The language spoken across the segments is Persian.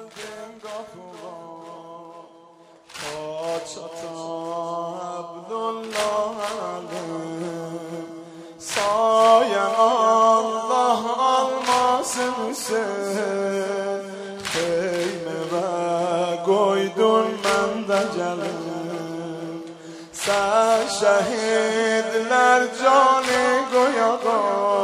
Sayen Allah almasın Xeyme ve koydun mən də gəlim Sən şəhidlər cani qoyağa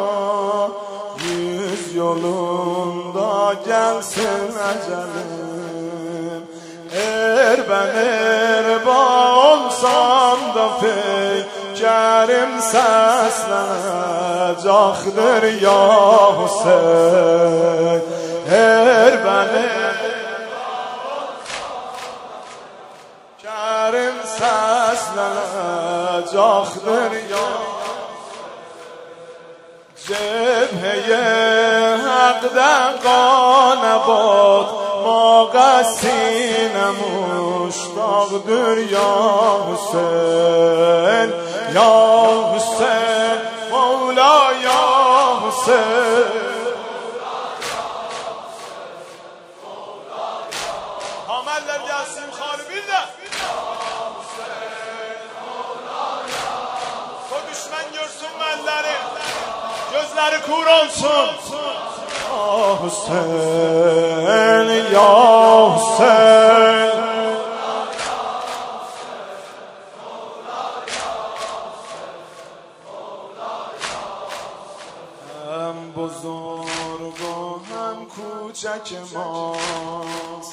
Yüz yolunda gəlsin əcəlim Ben erba olsam da Peykerim səslənəcəkdir ya Hüseyin Ben erba olsam Kerim səslənəcəkdir ya Cebheye haqda qanabot Mağasine muştaqdır ya Hüseyin Ya Hüseyin Mevla ya Hüseyin Hameller gelsin yukarı bir de O düşman görsün melleri Gözleri kur olsun Ya Hüseyin, ya Hüseyin Hem buzurg و هم کوچک ماست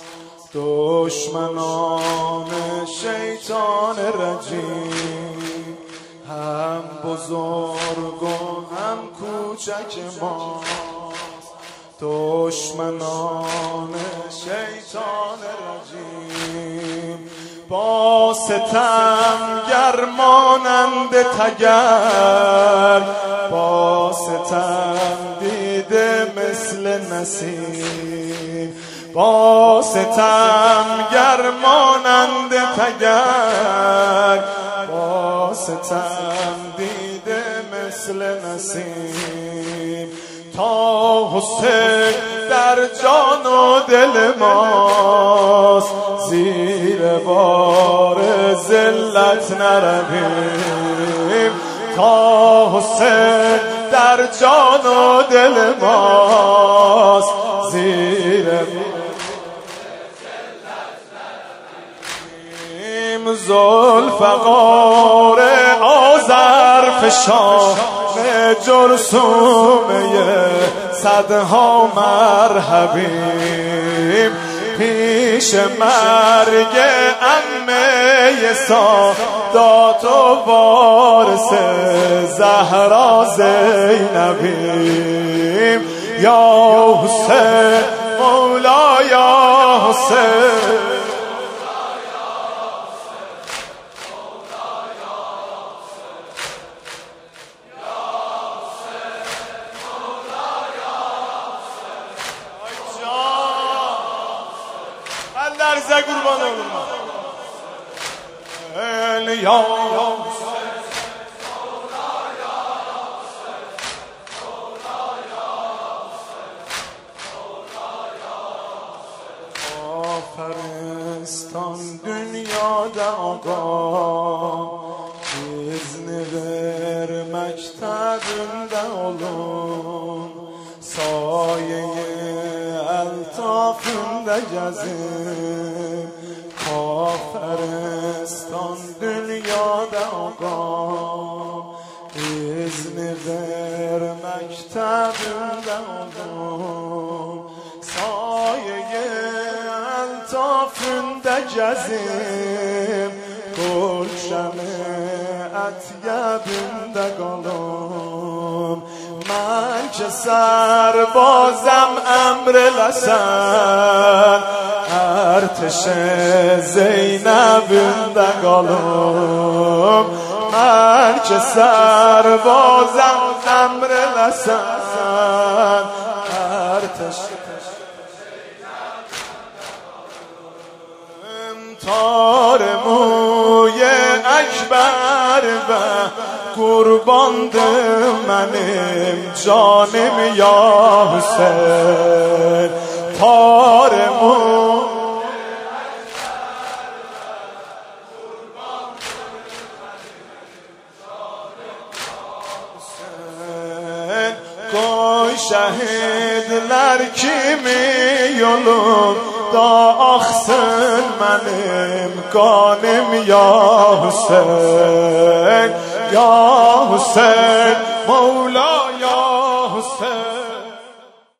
دشمنان شیطان رجیم هم بزرگ و هم کوچک ماست دشمنان شیطان رجیم با ستمگر مانند تگر با ستم دیده مثل نسیم با ستمگر مانند تگر با ستم دیده مثل نسیم تا حسین در جان و دل ماست زیر بار ذلت نرویم تا حسین در جان و دل ماست زیر ذوالفقار آذرفشان جرثومه صدها مرحبیم پیش مرگ عمه سادات و وارث زهرا زینبیم یا حسین مولا یا حسین Ellerinize kurban olun. Ya Aferistan dünyada ağa İzni vermekteğinde olun Sayeyi eltafında gezin Aferistan dünyada ağa İzni vermekteğinde olun Sayeyi eltafında gezin Gülşen-i etyebinde kalın من که سربازم امر لسن ارتش زینب'inde kalım من که سربازم امر لسن ارتش تار موی اکبر و قربانdım benim canım ya Hüseyin. Tarım şehitler kimi yolunda aksın benim kanım ya Hüseyin, ya Hüseyin Mevla